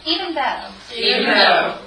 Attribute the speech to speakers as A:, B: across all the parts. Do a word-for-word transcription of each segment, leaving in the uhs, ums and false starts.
A: Even though.
B: Even though.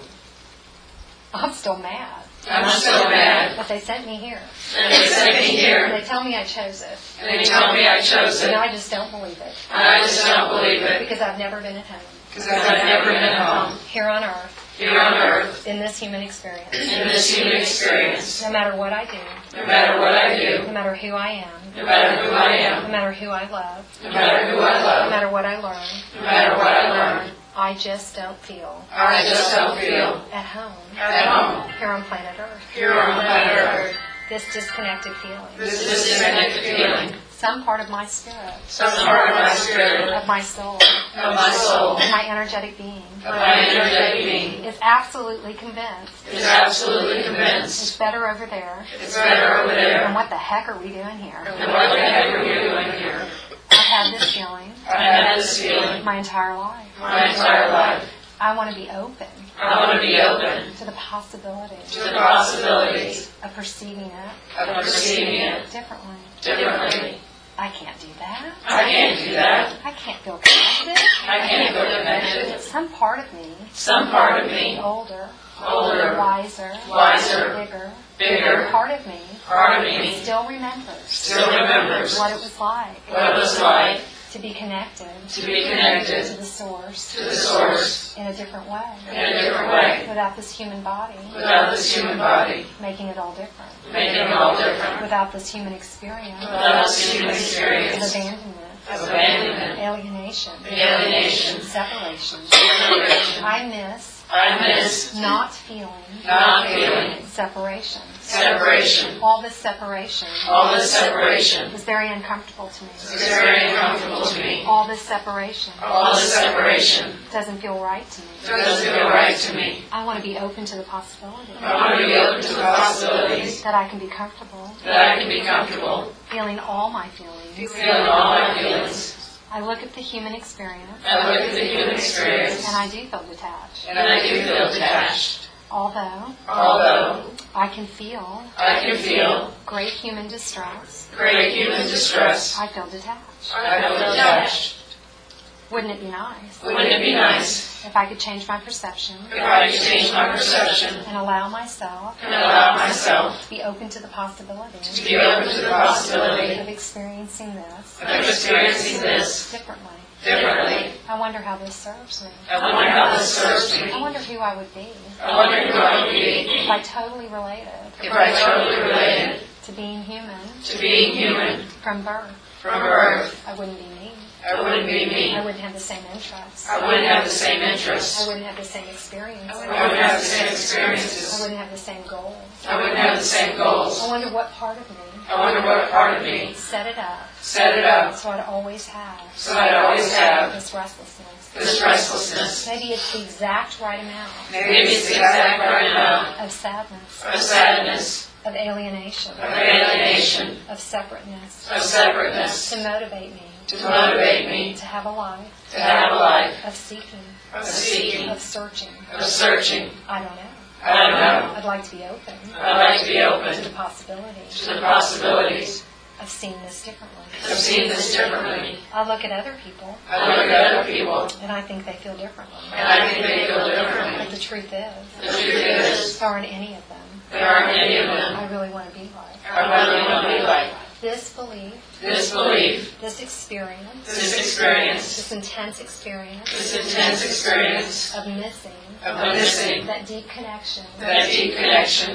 A: I'm still mad.
B: I'm still mad.
A: But they sent me here.
B: And they sent me here.
A: And they tell me I chose it.
B: And they tell me I chose it.
A: And I just don't believe it.
B: And I just don't believe it.
A: Because I've never been at home.
B: Because I've never been at home.
A: Here on earth.
B: Here on earth.
A: In this human experience.
B: In this human experience.
A: No matter what I do.
B: No matter what I do.
A: No matter who I am.
B: No matter who I am.
A: No matter who I love.
B: No matter who I love.
A: No matter what I learn.
B: No matter what I learn.
A: I just don't feel.
B: I just don't feel.
A: At home.
B: At home.
A: Here on planet Earth.
B: Here on planet Earth.
A: This disconnected feeling.
B: This disconnected feeling.
A: Some part of my spirit.
B: Some part of my spirit.
A: Of my soul.
B: Of my soul.
A: Of my energetic being.
B: Of my energetic being.
A: Is absolutely convinced.
B: Is absolutely convinced.
A: It's better over there.
B: It's better over there.
A: And what the heck are we doing here?
B: And what the heck are we doing here?
A: I've had this feeling.
B: I've had this feeling.
A: My entire life.
B: My entire life.
A: I want to be open.
B: I want to be open.
A: To the possibilities.
B: To the possibilities.
A: Of perceiving it.
B: Of perceiving it.
A: Differently.
B: Differently.
A: I can't do that.
B: I can't do that.
A: I can't feel connected.
B: I can't feel connected.
A: Some part of me.
B: Some part of me.
A: Older.
B: Older.
A: Wiser.
B: Wiser.
A: Bigger.
B: Bigger.
A: Part of me.
B: Part of me.
A: Still remembers.
B: Still remembers.
A: What it was like.
B: What it was like.
A: To be connected.
B: To be connected.
A: To the source.
B: To the source.
A: In a different way.
B: In a different way.
A: Without this human body.
B: Without this human body.
A: Making it all different.
B: Making it all different.
A: Without this human experience.
B: Without this human experience.
A: Of abandonment.
B: Of abandonment.
A: Alienation.
B: Alienation.
A: Separation.
B: Separation.
A: I miss.
B: I miss.
A: Not feeling.
B: Not feeling.
A: Separation.
B: Separation.
A: All this separation.
B: All this separation.
A: Is very uncomfortable to me.
B: Is very uncomfortable to me.
A: All this separation.
B: All this separation.
A: Doesn't feel right to me.
B: Doesn't feel right to me.
A: I want to be open to the possibility.
B: I want to be open to the possibilities.
A: That I can be comfortable.
B: That I can be comfortable.
A: Feeling all my feelings.
B: Feeling all my feelings.
A: I look at the human experience.
B: I look at the human experience.
A: And I do feel detached.
B: And I do feel detached.
A: Although.
B: Although.
A: I can feel.
B: I can feel.
A: Great human distress.
B: Great human distress.
A: I feel detached.
B: I feel detached.
A: Wouldn't it be nice?
B: Wouldn't it be nice?
A: If I could change my perception.
B: If I could change my perception.
A: And allow myself.
B: And allow myself.
A: To be open to the possibility.
B: To be open to the possibility.
A: Of experiencing this.
B: Of experiencing this.
A: Differently.
B: Differently.
A: I wonder how this serves me.
B: I wonder how this serves me.
A: I wonder who I would be.
B: I wonder who I would be.
A: If I totally related.
B: If I totally related.
A: To being human.
B: To being human.
A: From birth.
B: From birth.
A: I wouldn't be me.
B: I wouldn't be me.
A: I wouldn't have the same interests.
B: I wouldn't have the same interests.
A: I wouldn't have the same experiences.
B: I wouldn't have the same experiences.
A: I wouldn't have the same goals.
B: I wouldn't have the same goals.
A: I wonder what part of me.
B: I wonder what part of me.
A: Set it up.
B: Set it up.
A: So I'd always have.
B: So I'd always have.
A: This restlessness.
B: This restlessness.
A: Maybe it's the exact right amount.
B: Maybe it's the exact right amount.
A: Of sadness.
B: Of sadness.
A: Of alienation.
B: Of alienation.
A: Of separateness.
B: Of separateness.
A: To motivate me.
B: To motivate me.
A: To have a life.
B: To have a life.
A: Of seeking.
B: Of seeking.
A: Of searching.
B: Of searching.
A: I don't know.
B: I don't know.
A: I'd like to be open.
B: I'd like to be open.
A: To the possibilities.
B: To the possibilities.
A: Of seeing this differently.
B: Of seeing this differently.
A: I look at other people.
B: I look at other people.
A: And I think they feel differently.
B: And I think they feel differently.
A: But the truth is.
B: The truth is.
A: There aren't any of them.
B: There aren't any of them.
A: I really want to be like.
B: I really want to be like.
A: This belief.
B: This belief.
A: This experience.
B: This experience.
A: This intense experience.
B: This intense experience.
A: Of missing.
B: Of missing.
A: That deep connection.
B: That deep connection.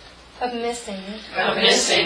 A: Of missing.
B: Of missing.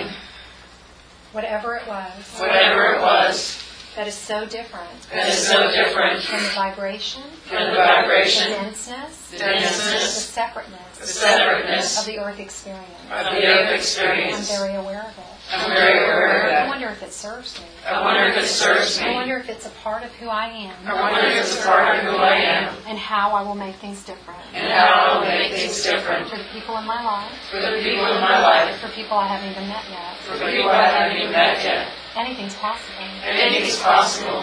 A: Whatever it was.
B: Whatever it was.
A: That is so different.
B: That is so different.
A: From the vibration.
B: From the vibration.
A: The denseness.
B: The denseness.
A: The separateness.
B: The separateness.
A: Of the earth experience.
B: Of the earth experience.
A: I'm very aware of it.
B: I'm very aware of that.
A: I wonder if it serves me.
B: I wonder if it serves me.
A: I wonder if it's a part of who I am.
B: I wonder if it's a part of who I am.
A: And how I will make things different.
B: And how I will make things different.
A: For the people in my life.
B: For the people in my life.
A: For people I haven't even met yet.
B: For people I haven't even met yet.
A: Anything's possible.
B: Anything's possible.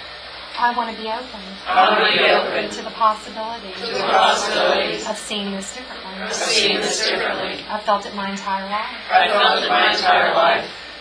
A: I want to be open.
B: I want to be open.
A: To the possibilities.
B: To the possibilities.
A: Of seeing this differently.
B: Of seeing this differently.
A: I've felt it my entire life.
B: I've felt it my entire life.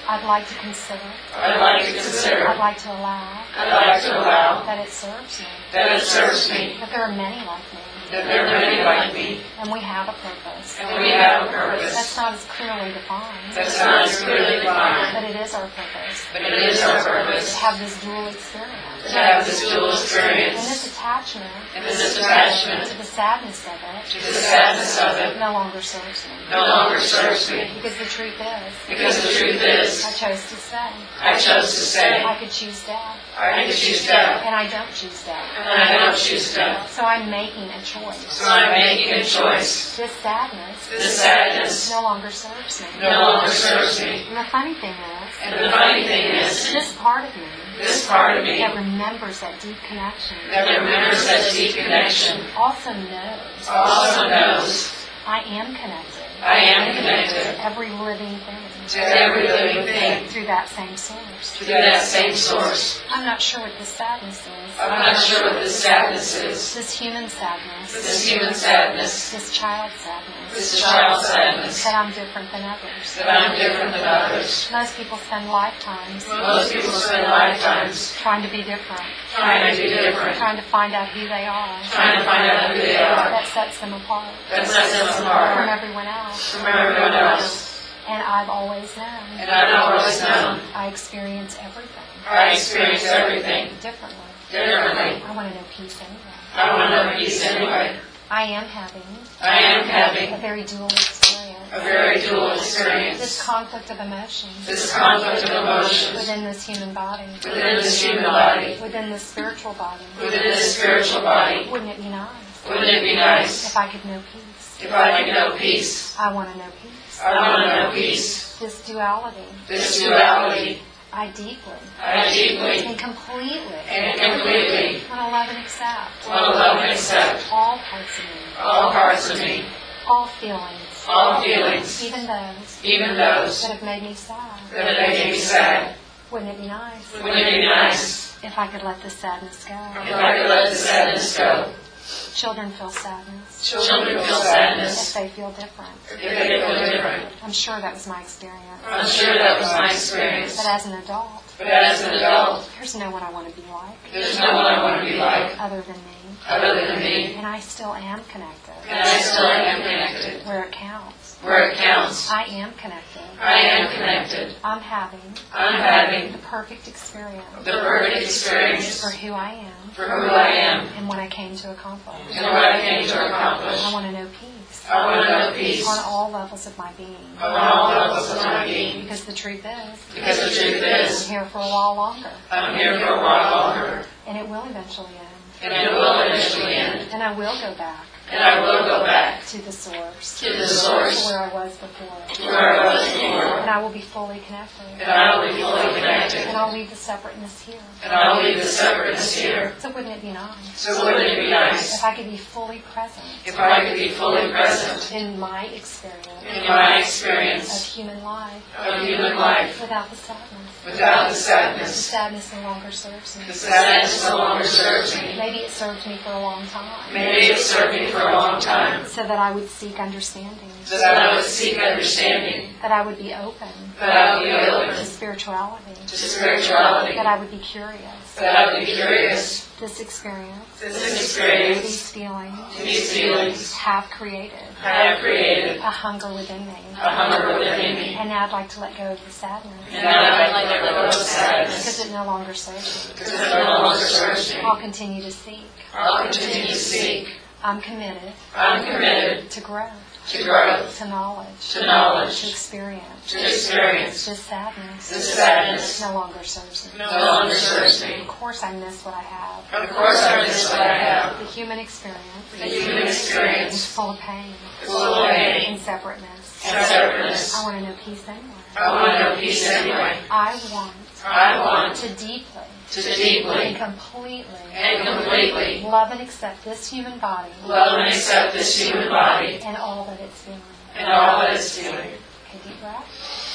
A: I'd like to consider,
B: I'd like to consider,
A: I'd like to allow
B: I'd like to allow
A: that it serves me,
B: that it serves me,
A: that there are many like me,
B: that there are many like me,
A: and we have a purpose.
B: and we have a
A: That's
B: purpose
A: not as clearly defined,
B: that's not as clearly defined,
A: but it is our purpose.
B: but it is our
A: To
B: purpose
A: have this dual experience.
B: to have this dual
A: And this
B: experience,
A: attachment
B: and this attachment
A: to the sadness of it
B: to the sadness of it
A: no longer serves me.
B: no longer serves me,
A: Because the truth is,
B: because the truth is,
A: I chose to say,
B: I chose to say,
A: I could choose death,
B: I can choose death,
A: and I don't choose death.
B: and I don't choose death.
A: So I'm making a choice.
B: So I'm making a choice.
A: This sadness
B: This sadness
A: no longer serves me.
B: no longer serves me.
A: And the funny thing is,
B: And the funny thing is,
A: this part of me
B: this part of me
A: that remembers that deep connection
B: that remembers that deep connection
A: also knows
B: also knows
A: I am connected
B: I am connected
A: to every living thing
B: to every living thing
A: through that same source.
B: through that same source.
A: I'm not sure what this sadness is.
B: I'm not sure what this sadness is,
A: This human sadness,
B: this human sadness,
A: this child sadness,
B: this child sadness,
A: that I'm different than others.
B: that I'm different than others.
A: Most people spend lifetimes
B: Most people spend lifetimes
A: trying to be different,
B: trying to be different,
A: trying to find out who they are.
B: trying to find out who they are.
A: That sets them apart
B: That sets them
A: from
B: apart
A: everyone else.
B: from everyone else.
A: And I've always known
B: And I've always known
A: I experience everything
B: I experience everything
A: differently.
B: differently.
A: I want to know peace anyway.
B: I want to know peace anyway.
A: I am having
B: I am
A: a
B: having
A: very dual experience.
B: a very dual
A: This
B: experience.
A: conflict of emotions
B: This conflict of emotions
A: within this human body,
B: within this human body,
A: within this spiritual body.
B: within this spiritual body.
A: Wouldn't it be nice
B: Wouldn't it be nice
A: if I could know peace?
B: if I could know peace?
A: I want to know peace.
B: I want to know peace.
A: This duality,
B: This duality,
A: I deeply
B: I deeply
A: and completely
B: and completely
A: want to love and accept
B: want to love and accept
A: all parts of me,
B: all parts of me,
A: all feelings,
B: all feelings,
A: even those
B: even those
A: that have made me sad.
B: that make me sad.
A: Wouldn't it be nice
B: Wouldn't it be nice
A: if I could let this sadness go?
B: if I could let the sadness go?
A: Children feel sadness
B: Children feel
A: if
B: sadness
A: they feel different.
B: if they feel different.
A: I'm sure that was my experience.
B: I'm sure that was my experience.
A: But as an adult,
B: But as an adult,
A: there's no one I want to be like
B: there's no one I want to be like
A: other than me.
B: other than me.
A: And I still am connected
B: And I still am connected.
A: where it counts.
B: Where it counts,
A: I am connected.
B: I am connected.
A: I'm having
B: I'm having
A: the perfect experience
B: the perfect experience
A: for who I am
B: for who I am
A: and what I came to accomplish.
B: and what I came to accomplish.
A: I want to know peace
B: I want to know peace
A: on all levels of my being.
B: on all levels of my being.
A: Because the truth is,
B: Because the truth
A: I'm
B: is,
A: here for a while longer,
B: I'm here for a while longer,
A: and it will eventually end.
B: and it will eventually end.
A: And I will go back
B: And I will go back
A: to the source,
B: to the
A: to
B: source
A: where I was before.
B: where I was before,
A: And I will be fully connected.
B: and I will be fully connected,
A: And I'll leave the separateness here.
B: and I will leave the separateness here.
A: So wouldn't it be nice
B: So wouldn't it be nice
A: if I could be fully present
B: if I could be fully present
A: in my experience
B: in my
A: of
B: experience
A: human life
B: of human life
A: without the sadness?
B: without the
A: The
B: sadness?
A: sadness no longer serves me.
B: The sadness no longer serves me.
A: Maybe it served me for a long time,
B: Maybe it served me for a long time,
A: so that I would seek understanding,
B: so that I would seek understanding,
A: that I would be open
B: that I would be
A: to
B: open
A: spirituality,
B: to spirituality,
A: that I would be curious.
B: that I would be curious.
A: This experience,
B: This experience,
A: these feelings,
B: these feelings,
A: have created
B: have created
A: a hunger within me.
B: a hunger within me.
A: And now I'd like to let go of the sadness,
B: And now I'd like to let go of the
A: because
B: sadness,
A: it no longer serves me.
B: because it no longer serves me.
A: I'll continue to seek.
B: I'll continue to seek.
A: I'm committed
B: I'm committed
A: to growth,
B: to growth,
A: to knowledge,
B: to knowledge,
A: to experience.
B: to experience.
A: This sadness
B: This sadness
A: no longer serves me.
B: no longer serves me.
A: Of course I miss what I have.
B: Of course I miss what I have.
A: The human experience
B: The human
A: is
B: experience
A: full of pain
B: full of pain
A: and separateness.
B: and separateness.
A: I want to know peace anyway.
B: I want to know peace anyway.
A: I want
B: I want
A: to deeply
B: to
A: and
B: deeply
A: completely
B: and completely
A: love and accept this human body
B: love and accept this human body
A: and all that it's feeling.
B: and all that it's feeling.
A: Okay, deep breath.